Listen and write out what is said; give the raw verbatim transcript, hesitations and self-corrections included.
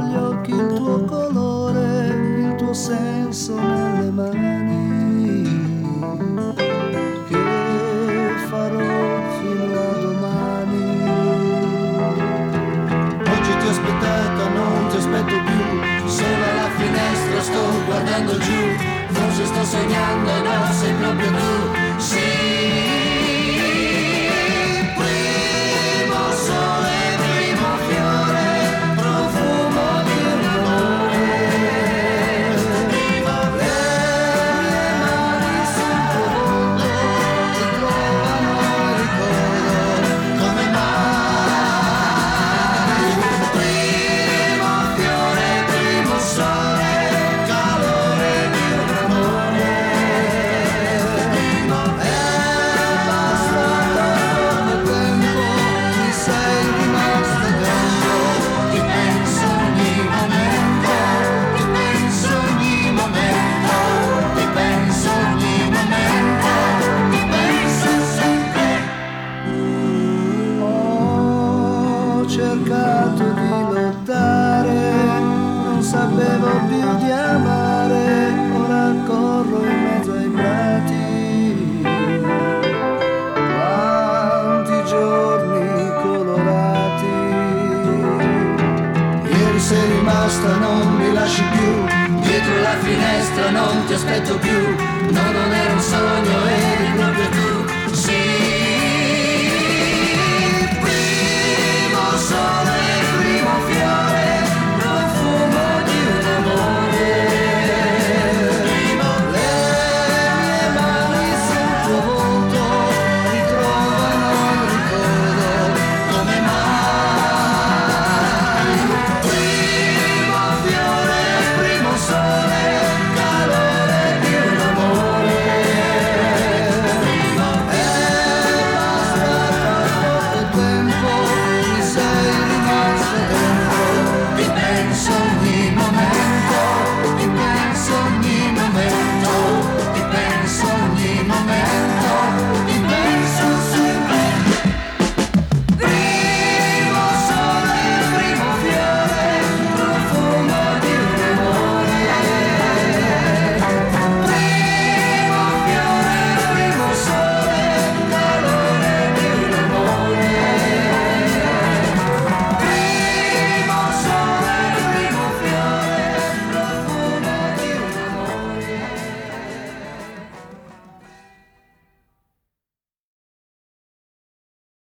gli occhi, il tuo colore, il tuo senso nelle mani, che farò fino a domani. Oggi ti ho aspettata, non ti aspetto più, sono alla finestra, sto guardando giù, forse sto sognando, no, sei proprio tu, sì. Cercato di lottare, non sapevo più di amare, ora corro in mezzo ai prati. Quanti giorni colorati, ieri sei rimasta, non mi lasci più, dietro la finestra non ti aspetto più, no, non era un sogno, eri proprio tu.